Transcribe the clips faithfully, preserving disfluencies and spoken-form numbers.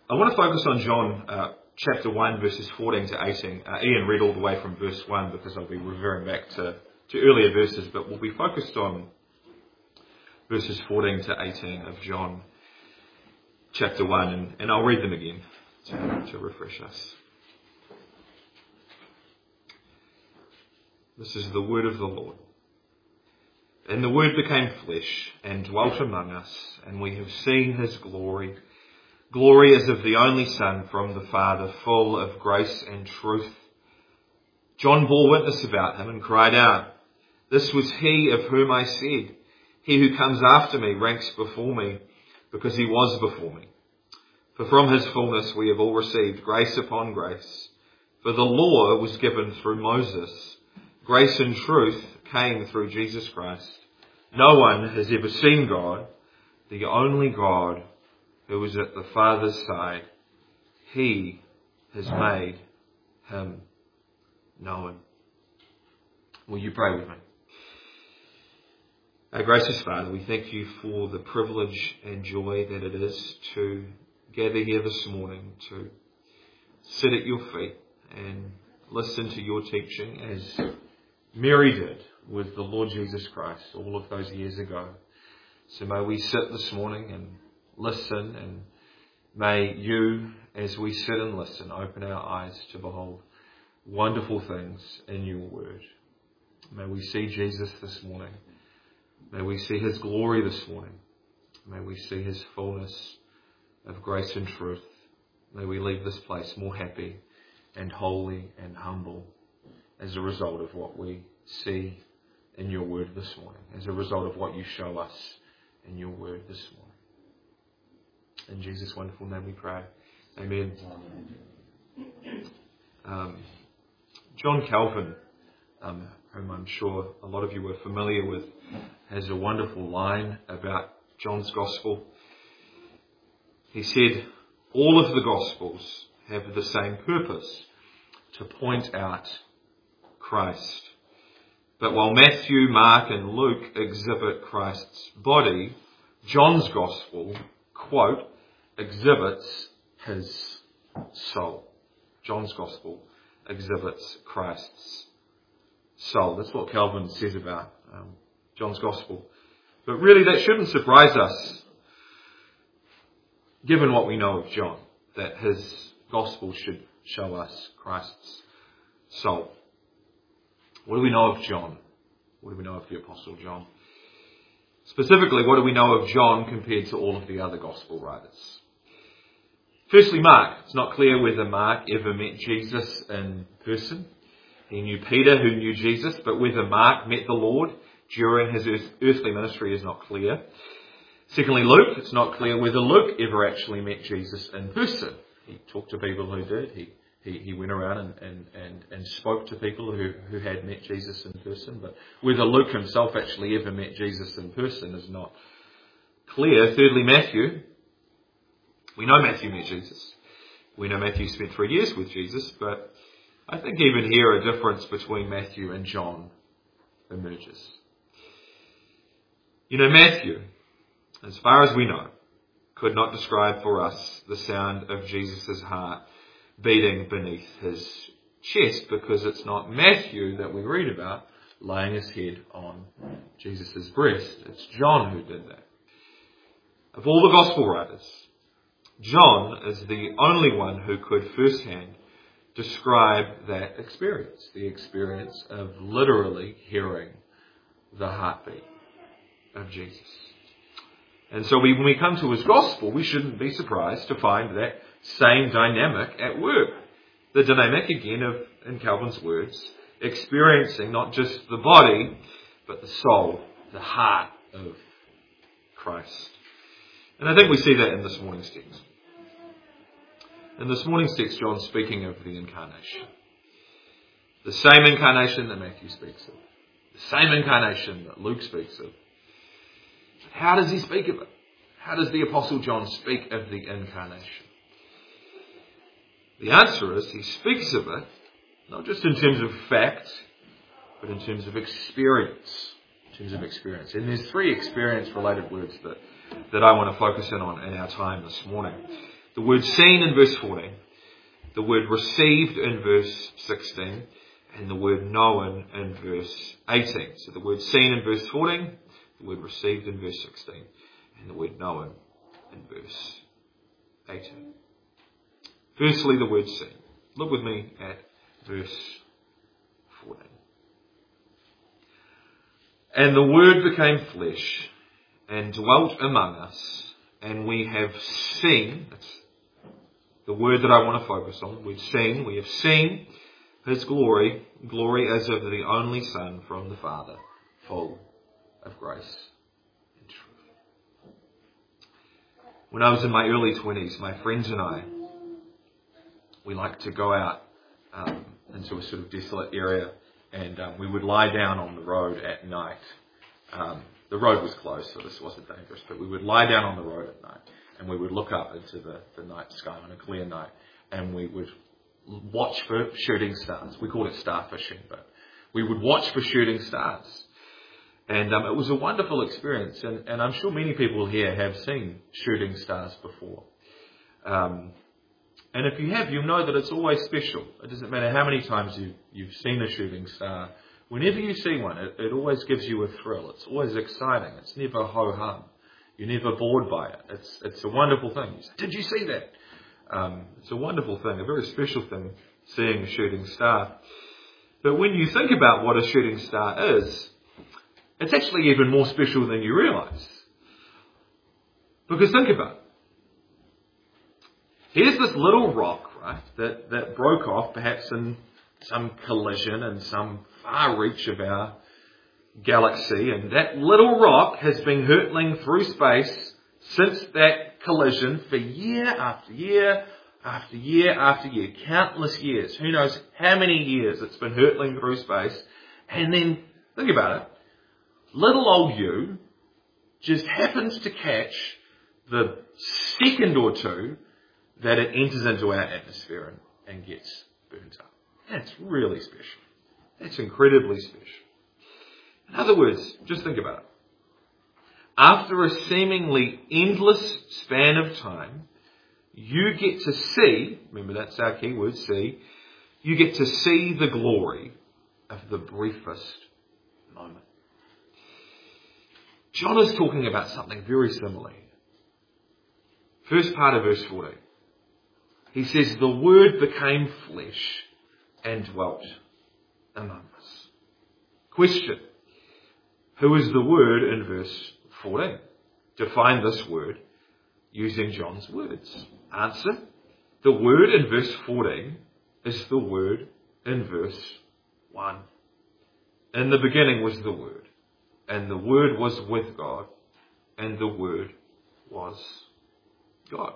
I want to focus on John uh, chapter one, verses fourteen to eighteen. Uh, Ian read all the way from verse one because I'll be referring back to, to earlier verses, but we'll be focused on verses fourteen to eighteen of John chapter one, and, and I'll read them again to, to refresh us. This is the word of the Lord. And the Word became flesh and dwelt among us, and we have seen his glory, glory as of the only Son from the Father, full of grace and truth. John bore witness about him and cried out, "This was he of whom I said, he who comes after me ranks before me, because he was before me. For from his fullness we have all received grace upon grace. For the law was given through Moses. Grace and truth came through Jesus Christ. No one has ever seen God, the only God who is at the Father's side. He has made him known." Will you pray with me? Our gracious Father, we thank you for the privilege and joy that it is to gather here this morning, to sit at your feet and listen to your teaching as Mary did with the Lord Jesus Christ all of those years ago. So may we sit this morning and listen, and may you, as we sit and listen, open our eyes to behold wonderful things in your word. May we see Jesus this morning. May we see his glory this morning. May we see his fullness of grace and truth. May we leave this place more happy and holy and humble as a result of what we see in your word this morning, as a result of what you show us in your word this morning. In Jesus' wonderful name we pray. Amen. Um, John Calvin, um, whom I'm sure a lot of you are familiar with, has a wonderful line about John's Gospel. He said, "All of the Gospels have the same purpose, to point out Christ. But while Matthew, Mark and Luke exhibit Christ's body, John's Gospel, quote, exhibits his soul." John's Gospel exhibits Christ's soul. That's what Calvin says about um, John's Gospel. But really that shouldn't surprise us, given what we know of John, that his Gospel should show us Christ's soul. What do we know of John? What do we know of the Apostle John? Specifically, what do we know of John compared to all of the other Gospel writers? Firstly, Mark. It's not clear whether Mark ever met Jesus in person. He knew Peter, who knew Jesus, but whether Mark met the Lord during his earthly ministry is not clear. Secondly, Luke. It's not clear whether Luke ever actually met Jesus in person. He talked to people who did. He He, he went around and, and, and, and spoke to people who, who had met Jesus in person. But whether Luke himself actually ever met Jesus in person is not clear. Thirdly, Matthew. We know Matthew met Jesus. We know Matthew spent three years with Jesus. But I think even here a difference between Matthew and John emerges. You know, Matthew, as far as we know, could not describe for us the sound of Jesus' heart beating beneath his chest, because it's not Matthew that we read about laying his head on Jesus' breast. It's John who did that. Of all the Gospel writers, John is the only one who could firsthand describe that experience, the experience of literally hearing the heartbeat of Jesus. And so we, when we come to his Gospel, we shouldn't be surprised to find that same dynamic at work. The dynamic, again, of, in Calvin's words, experiencing not just the body, but the soul, the heart of Christ. And I think we see that in this morning's text. In this morning's text, John's speaking of the incarnation. The same incarnation that Matthew speaks of. The same incarnation that Luke speaks of. How does he speak of it? How does the Apostle John speak of the incarnation? The answer is he speaks of it not just in terms of fact, but in terms of experience. In terms of experience. And there's three experience-related words that, that I want to focus in on in our time this morning. The word seen in verse fourteen, the word received in verse sixteen, and the word known in verse eighteen. So the word seen in verse fourteen, the word received in verse sixteen, and the word known in verse eighteen. Firstly, the word seen. Look with me at verse fourteen. And the Word became flesh and dwelt among us, and we have seen, that's the word that I want to focus on, we've seen, we have seen His glory, glory as of the only Son from the Father, full of grace and truth. When I was in my early twenties, my friends and I, we liked to go out um, into a sort of desolate area, and um, we would lie down on the road at night. Um, the road was closed, so this wasn't dangerous, but we would lie down on the road at night, and we would look up into the, the night sky on a clear night, and we would watch for shooting stars. We called it star fishing, but we would watch for shooting stars. And um, it was a wonderful experience, and, and I'm sure many people here have seen shooting stars before. Um, and if you have, you'll know that it's always special. It doesn't matter how many times you, you've seen a shooting star. Whenever you see one, it, it always gives you a thrill. It's always exciting. It's never ho-hum. You're never bored by it. It's it's a wonderful thing. You say, did you see that? Um, it's a wonderful thing, a very special thing, seeing a shooting star. But when you think about what a shooting star is, it's actually even more special than you realise. Because think about it. Here's this little rock, right, that, that broke off perhaps in some collision in some far reach of our galaxy, and that little rock has been hurtling through space since that collision for year after year after year after year, countless years. Who knows how many years it's been hurtling through space. And then, think about it, little old you just happens to catch the second or two that it enters into our atmosphere and, and gets burnt up. That's really special. That's incredibly special. In other words, just think about it. After a seemingly endless span of time, you get to see, remember that's our key word, see, you get to see the glory of the briefest moment. John is talking about something very similar. First part of verse fourteen. He says, the Word became flesh and dwelt among us. Question. Who is the Word in verse fourteen? Define this word using John's words. Answer. The Word in verse fourteen is the Word in verse one. In the beginning was the Word, and the Word was with God, and the Word was God.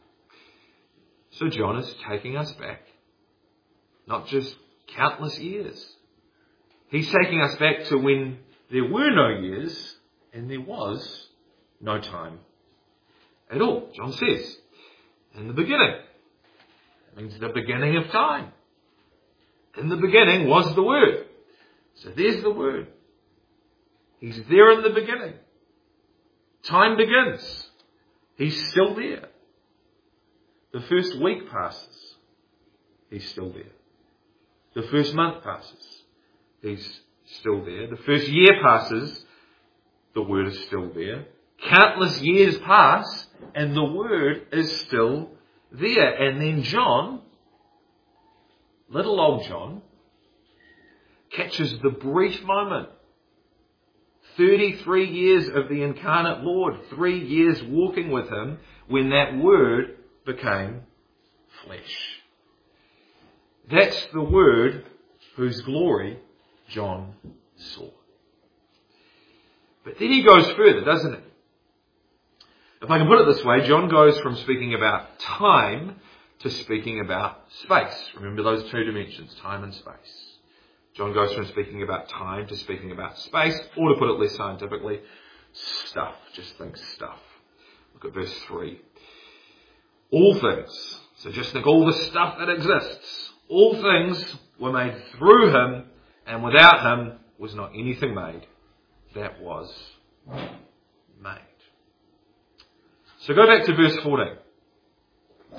So John is taking us back, not just countless years. He's taking us back to when there were no years and there was no time at all. John says, in the beginning. That means the beginning of time. In the beginning was the Word. So there's the Word. He's there in the beginning. Time begins. He's still there. The first week passes. He's still there. The first month passes. He's still there. The first year passes. The Word is still there. Countless years pass and the Word is still there. And then John, little old John, catches the brief moment. thirty-three years of the incarnate Lord, three years walking with Him when that Word became flesh. That's the Word whose glory John saw. But then he goes further, doesn't he? If I can put it this way, John goes from speaking about time to speaking about space. Remember those two dimensions, time and space. John goes from speaking about time to speaking about space, or to put it less scientifically, stuff. Just think stuff. Look at verse three. All things, so just think all the stuff that exists, all things were made through Him, and without Him was not anything made that was made. So go back to verse fourteen.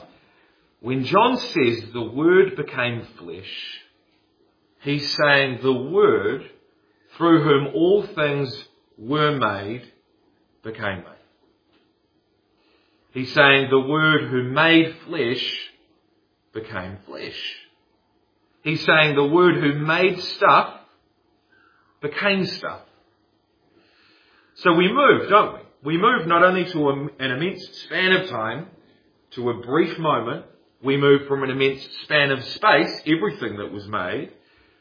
When John says the Word became flesh, he's saying the Word, through whom all things were made, became made. He's saying the Word who made flesh became flesh. He's saying the Word who made stuff became stuff. So we move, don't we? We move not only to a, an immense span of time, to a brief moment. We move from an immense span of space, everything that was made,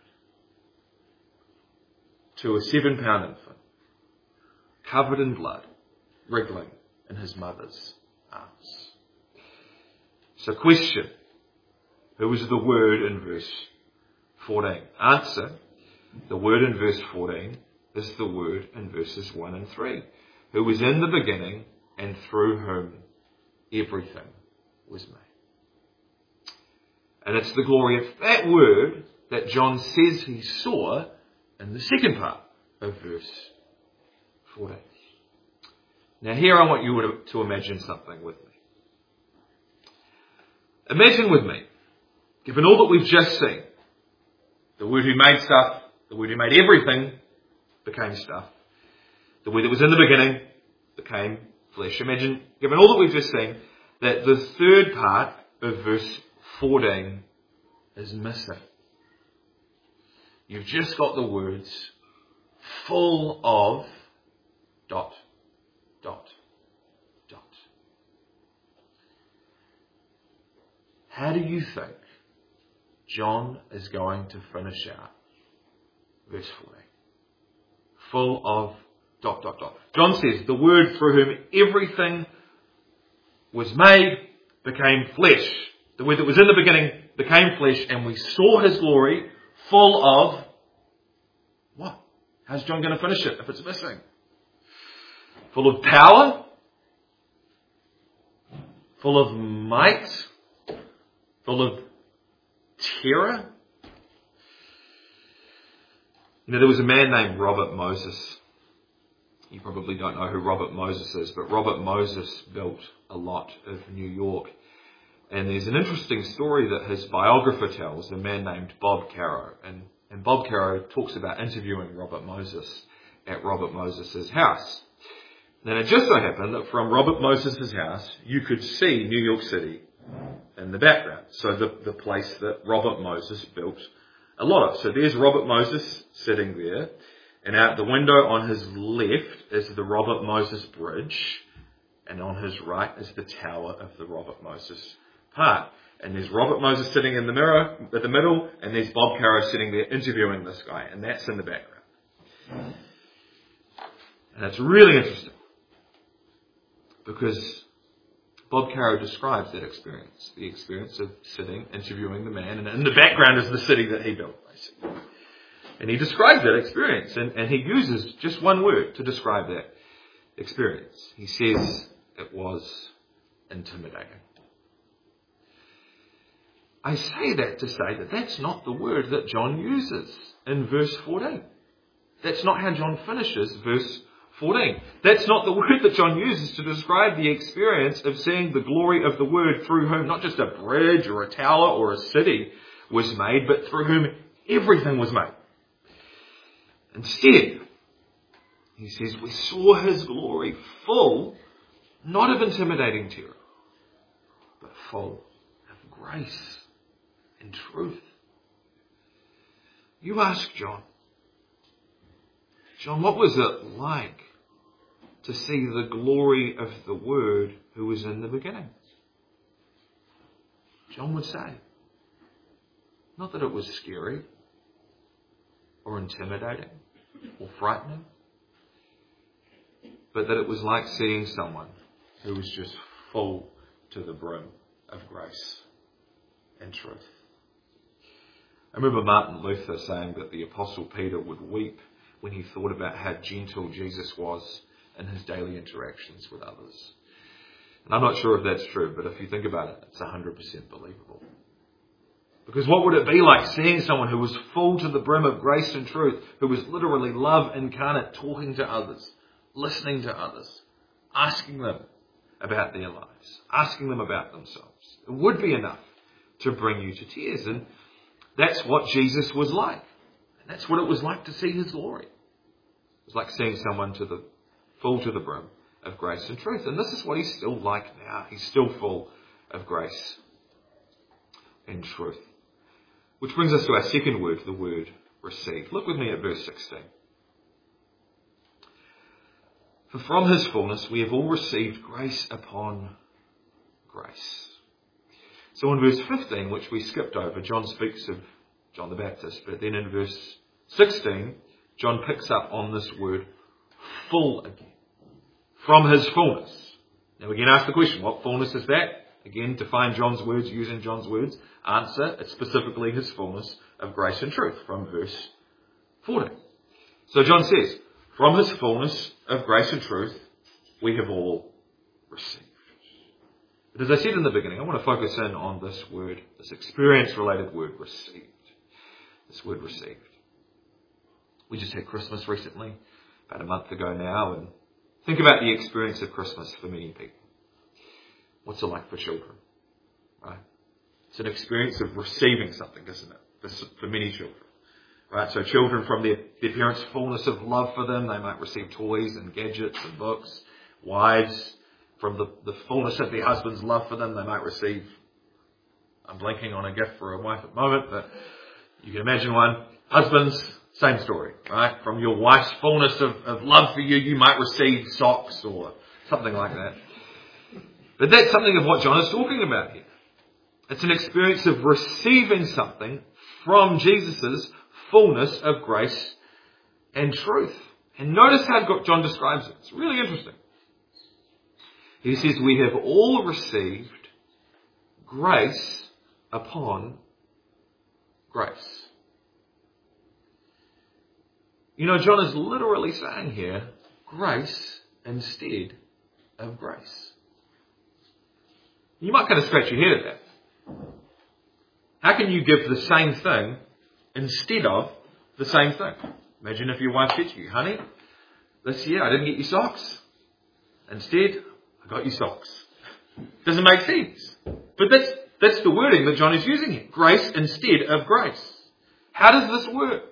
to a seven-pound infant, covered in blood, wriggling in his mother's arms. So question, who is the Word in verse fourteen? Answer, the Word in verse fourteen is the Word in verses one and three, who was in the beginning and through whom everything was made. And it's the glory of that Word that John says he saw in the second part of verse fourteen. Now here I want you to, to imagine something with me. Imagine with me, given all that we've just seen, the Word who made stuff, the Word who made everything became stuff. The Word that was in the beginning became flesh. Imagine, given all that we've just seen, that the third part of verse fourteen is missing. You've just got the words full of dot, dot, dot. How do you think John is going to finish out verse fourteen? Full of dot, dot, dot. John says, the Word through whom everything was made became flesh. The Word that was in the beginning became flesh, and we saw his glory, full of what? How's John going to finish it if it's missing? Full of power? Full of might? Full of terror? You know, there was a man named Robert Moses. You probably don't know who Robert Moses is, but Robert Moses built a lot of New York. And there's an interesting story that his biographer tells, a man named Bob Caro. And, and Bob Caro talks about interviewing Robert Moses at Robert Moses' house. And it just so happened that from Robert Moses' house, you could see New York City in the background. So the, the place that Robert Moses built a lot of. So there's Robert Moses sitting there. And out the window on his left is the Robert Moses Bridge. And on his right is the tower of the Robert Moses Park. And there's Robert Moses sitting in the mirror at the middle, and there's Bob Caro sitting there interviewing this guy, and that's in the background. And it's really interesting because Bob Caro describes that experience, the experience of sitting, interviewing the man, and in the background is the city that he built, basically. And he describes that experience, and, and he uses just one word to describe that experience. He says it was intimidating. I say that to say that that's not the word that John uses in verse fourteen. That's not how John finishes verse fourteen. That's not the word that John uses to describe the experience of seeing the glory of the Word through whom not just a bridge or a tower or a city was made, but through whom everything was made. Instead, he says, we saw his glory full, not of intimidating terror, but full of grace and truth. You ask John, John, what was it like to see the glory of the Word who was in the beginning? John would say, not that it was scary or intimidating or frightening, but that it was like seeing someone who was just full to the brim of grace and truth. I remember Martin Luther saying that the Apostle Peter would weep when he thought about how gentle Jesus was in his daily interactions with others. And I'm not sure if that's true, but if you think about it, it's one hundred percent believable. Because what would it be like seeing someone who was full to the brim of grace and truth, who was literally love incarnate, talking to others, listening to others, asking them about their lives, asking them about themselves? It would be enough to bring you to tears. And that's what Jesus was like. And that's what it was like to see his glory. It was like seeing someone to the full to the brim of grace and truth. And this is what he's still like now. He's still full of grace and truth. Which brings us to our second word, the word received. Look with me at verse sixteen. For from his fullness we have all received grace upon grace. So in verse fifteen, which we skipped over, John speaks of John the Baptist. But then in verse sixteen, John picks up on this word full again. From his fullness. Now we can ask the question, what fullness is that? Again, to find John's words, using John's words, answer, it's specifically his fullness of grace and truth, from verse fourteen. So John says, from his fullness of grace and truth, we have all received. But as I said in the beginning, I want to focus in on this word, this experience-related word, received. This word received. We just had Christmas recently, about a month ago now, and think about the experience of Christmas for many people. What's it like for children? Right? It's an experience of receiving something, isn't it? For, for many children. Right? So children, from their, their parents' fullness of love for them, they might receive toys and gadgets and books. Wives, from the, the fullness of their husband's love for them, they might receive, I'm blanking on a gift for a wife at the moment, but you can imagine one. Husbands, same story, right? From your wife's fullness of, of love for you, you might receive socks or something like that. But that's something of what John is talking about here. It's an experience of receiving something from Jesus' fullness of grace and truth. And notice how John describes it. It's really interesting. He says, we have all received grace upon grace. You know, John is literally saying here, grace instead of grace. You might kind of scratch your head at that. How can you give the same thing instead of the same thing? Imagine if your wife said to you, honey, this year I didn't get you socks. Instead, I got you socks. Doesn't make sense. But that's, that's the wording that John is using here. Grace instead of grace. How does this work?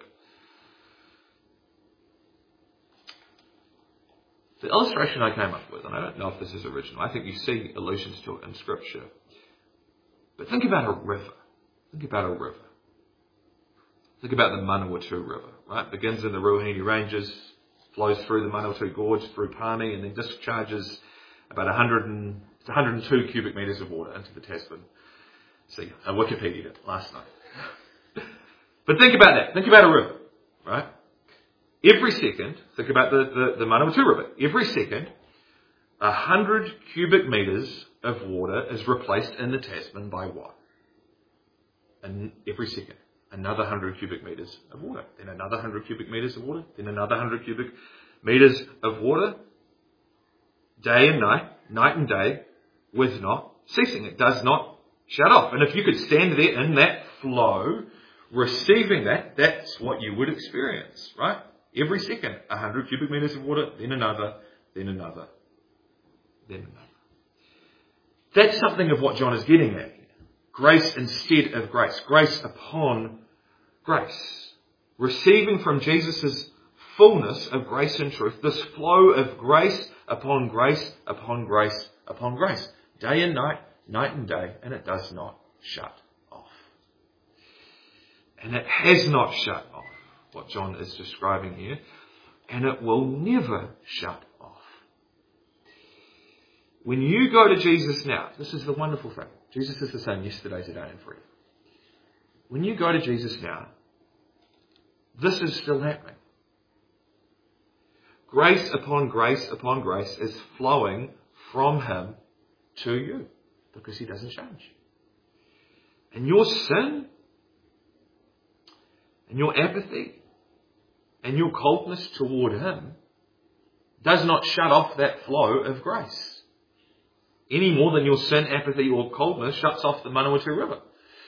The illustration I came up with, and I don't know if this is original, I think you see allusions to it in Scripture. But think about a river. Think about a river. Think about the Manawatu River, right? It begins in the Ruahine Ranges, flows through the Manawatu Gorge, through Palmy, and then discharges about one hundred and, one hundred two cubic metres of water into the Tasman. See, I Wikipedia'd it last night. But think about that. Think about a river, right? Every second, think about the, the, the Manawatu River. Every second, one hundred cubic metres of water is replaced in the Tasman by what? And every second, another one hundred cubic metres of water. Then another one hundred cubic metres of water. Then another one hundred cubic metres of water. Day and night, night and day, with not ceasing. It does not shut off. And if you could stand there in that flow, receiving that, that's what you would experience, right? Every second, one hundred cubic metres of water, then another, then another, then another. That's something of what John is getting at here. Grace instead of grace. Grace upon grace. Receiving from Jesus' fullness of grace and truth, this flow of grace upon grace, upon grace, upon grace. Day and night, night and day, and it does not shut off. And it has not shut off, what John is describing here, and it will never shut off. When you go to Jesus now, this is the wonderful thing. Jesus is the same yesterday, today, and forever. When you go to Jesus now, this is still happening. Grace upon grace upon grace is flowing from him to you because he doesn't change. And your sin and your apathy and your coldness toward him does not shut off that flow of grace any more than your sin, apathy or coldness shuts off the Manawatu River.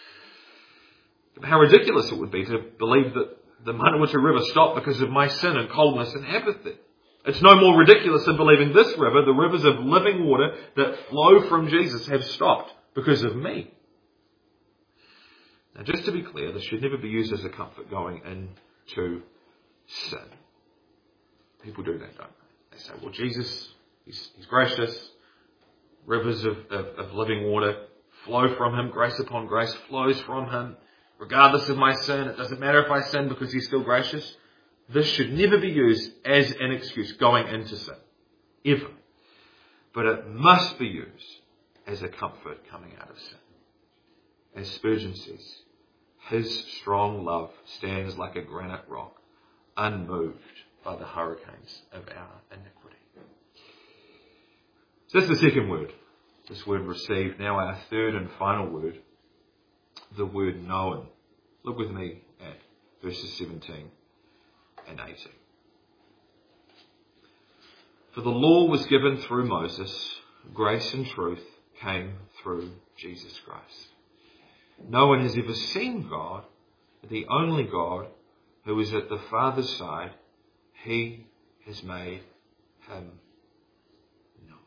How ridiculous it would be to believe that the Manawatu River stopped because of my sin and coldness and apathy. It's no more ridiculous than believing this river, the rivers of living water that flow from Jesus, have stopped because of me. Now, just to be clear, this should never be used as a comfort going into sin. People do that, don't they? They say, well, Jesus, he's, he's gracious. Rivers of, of, of living water flow from him. Grace upon grace flows from him. Regardless of my sin, it doesn't matter if I sin because he's still gracious. This should never be used as an excuse going into sin. Ever. But it must be used as a comfort coming out of sin. As Spurgeon says, his strong love stands like a granite rock, unmoved by the hurricanes of our iniquity. So that's the second word. This word received. Now our third and final word, the word known. Look with me at verses seventeen and eighteen. For the law was given through Moses, grace and truth came through Jesus Christ. No one has ever seen God, the only God who is at the Father's side. He has made him known.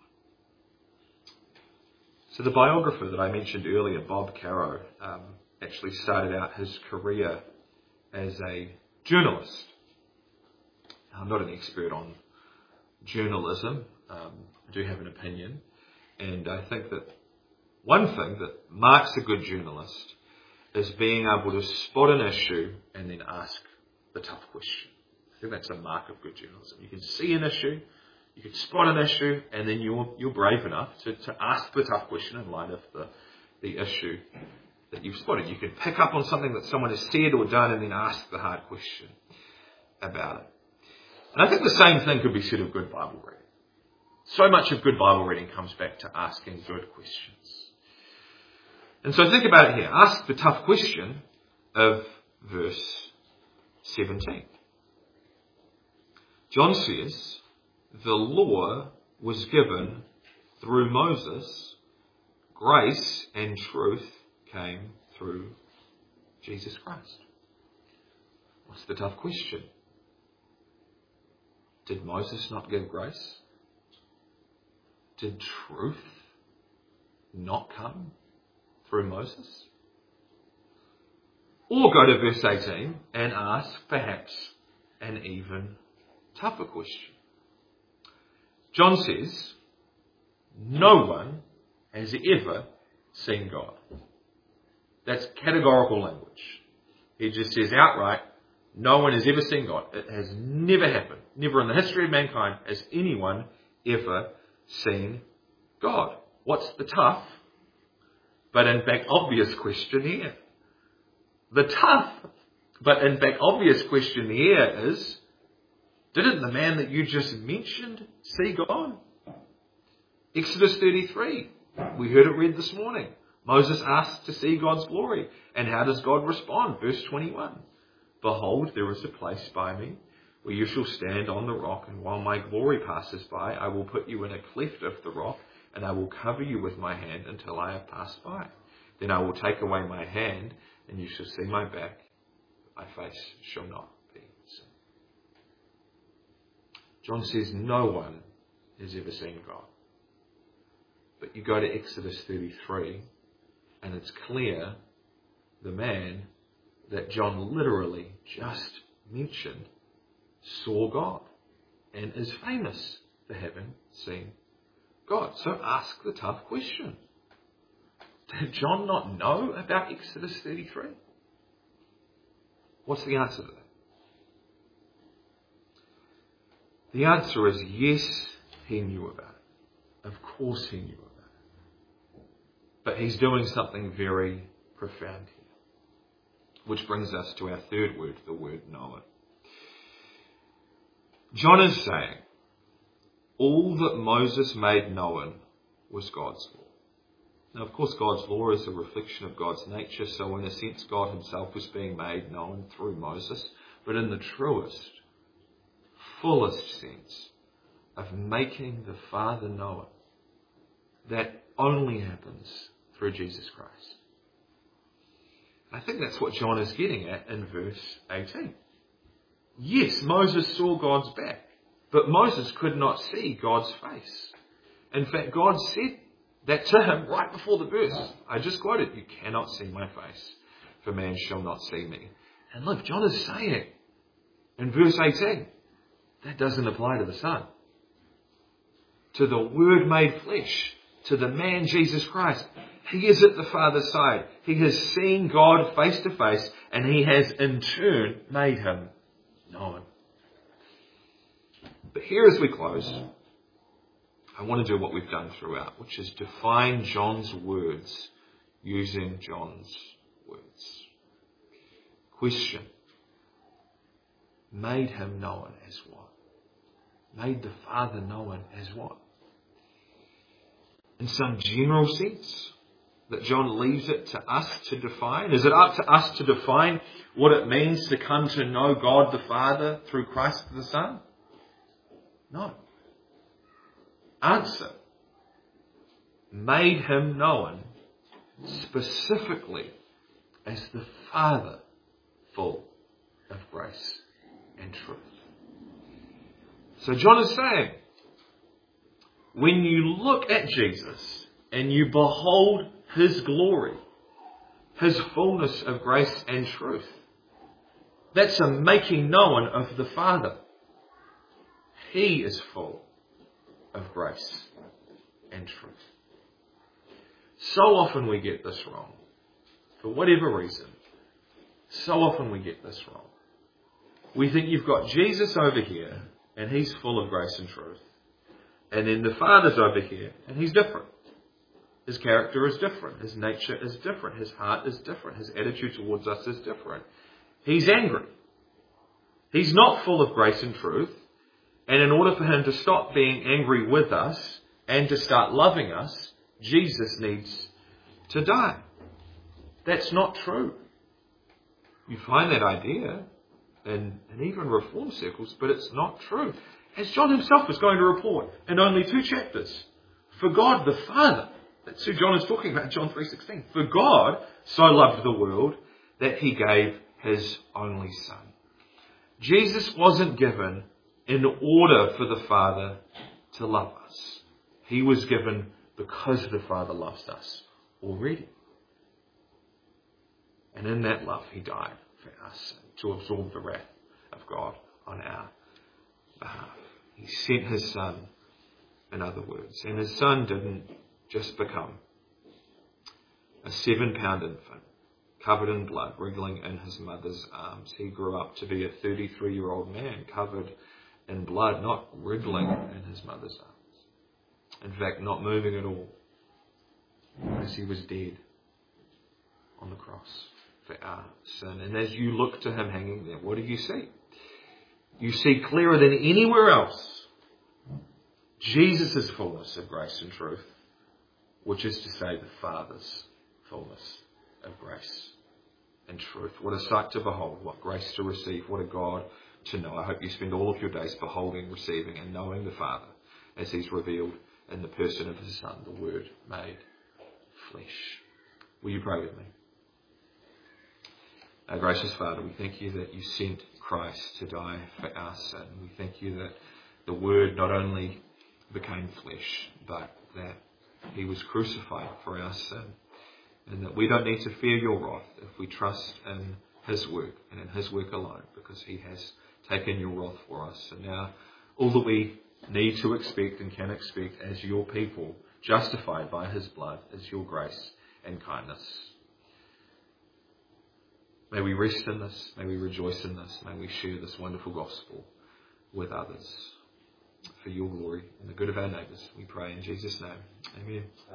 So the biographer that I mentioned earlier, Bob Caro, um, actually started out his career as a journalist. I'm not an expert on journalism. Um, I do have an opinion. And I think that one thing that marks a good journalist is being able to spot an issue and then ask the tough question. I think that's a mark of good journalism. You can see an issue, you can spot an issue, and then you're, you're brave enough to, to ask the tough question in light of the, the issue that you've spotted. You can pick up on something that someone has said or done and then ask the hard question about it. And I think the same thing could be said of good Bible reading. So much of good Bible reading comes back to asking good questions. And so think about it here. Ask the tough question of verse seventeen. John says, the law was given through Moses, grace and truth came through Jesus Christ. What's the tough question? Did Moses not give grace? Did truth not come through Moses? Or go to verse eighteen and ask perhaps an even tougher question. John says, no one has ever seen God. That's categorical language. He just says outright, no one has ever seen God. It has never happened. Never in the history of mankind has anyone ever seen God. What's the tough, but in fact obvious question here? The tough, but in fact obvious question here is, didn't the man that you just mentioned see God? Exodus thirty-three. We heard it read this morning. Moses asked to see God's glory. And how does God respond? Verse twenty-one. Behold, there is a place by me where you shall stand on the rock, and while my glory passes by, I will put you in a cleft of the rock, and I will cover you with my hand until I have passed by. Then I will take away my hand, and you shall see my back. My face shall not be seen. John says no one has ever seen God. But you go to Exodus thirty-three, and it's clear the man that John literally just mentioned saw God and is famous for having seen God. So ask the tough question. Did John not know about Exodus thirty-three? What's the answer to that? The answer is yes, he knew about it. Of course he knew about it. But he's doing something very profound here. Which brings us to our third word, the word known. John is saying, all that Moses made known was God's law. Now, of course, God's law is a reflection of God's nature, so in a sense, God himself was being made known through Moses, but in the truest, fullest sense of making the Father known, that only happens through Jesus Christ. I think that's what John is getting at in verse eighteen. Yes, Moses saw God's back, but Moses could not see God's face. In fact, God said that to him right before the verse I just quoted, you cannot see my face. for man shall not see me. And look, John is saying in verse eighteen, that doesn't apply to the Son. To the Word made flesh, to the man Jesus Christ. He is at the Father's side. He has seen God face to face, and he has in turn made him known. But here as we close, I want to do what we've done throughout, which is define John's words using John's words. Question. Made him known as what? Made the Father known as what? In some general sense, that John leaves it to us to define? Is it up to us to define what it means to come to know God the Father through Christ the Son? No. Answer. Made him known specifically as the Father full of grace and truth. So John is saying, when you look at Jesus and you behold his glory, his fullness of grace and truth, that's a making known of the Father. He is full of grace and truth. So often we get this wrong. For whatever reason, so often we get this wrong. We think you've got Jesus over here, and he's full of grace and truth. And then the Father's over here, and he's different. His character is different. His nature is different. His heart is different. His attitude towards us is different. He's angry. He's not full of grace and truth. And in order for him to stop being angry with us and to start loving us, Jesus needs to die. That's not true. You find that idea in, in even Reform circles, but it's not true. As John himself is going to report in only two chapters. For God the Father, that's who John is talking about in John three sixteen. For God so loved the world that he gave his only Son. Jesus wasn't given in order for the Father to love us. He was given because the Father loves us already. And in that love, he died for us to absorb the wrath of God on our behalf. He sent his Son, in other words. And his Son didn't just become a seven-pound infant, covered in blood, wriggling in his mother's arms. He grew up to be a thirty-three-year-old man, covered in blood, not wriggling in his mother's arms. In fact, not moving at all, as he was dead on the cross for our sin. And as you look to him hanging there, what do you see? You see clearer than anywhere else Jesus' fullness of grace and truth, which is to say the Father's fullness of grace and truth. What a sight to behold, what grace to receive, what a God to know. I hope you spend all of your days beholding, receiving and knowing the Father as he's revealed in the person of his Son, the Word made flesh. Will you pray with me? Our gracious Father, we thank you that you sent Christ to die for our sin. We thank you that the Word not only became flesh, but that he was crucified for our sin. And that we don't need to fear your wrath if we trust in his work and in his work alone, because he has taken your wrath for us. And now all that we need to expect and can expect as your people, justified by his blood, is your grace and kindness. May we rest in this. May we rejoice in this. May we share this wonderful gospel with others for your glory and the good of our neighbours. We pray in Jesus' name. Amen.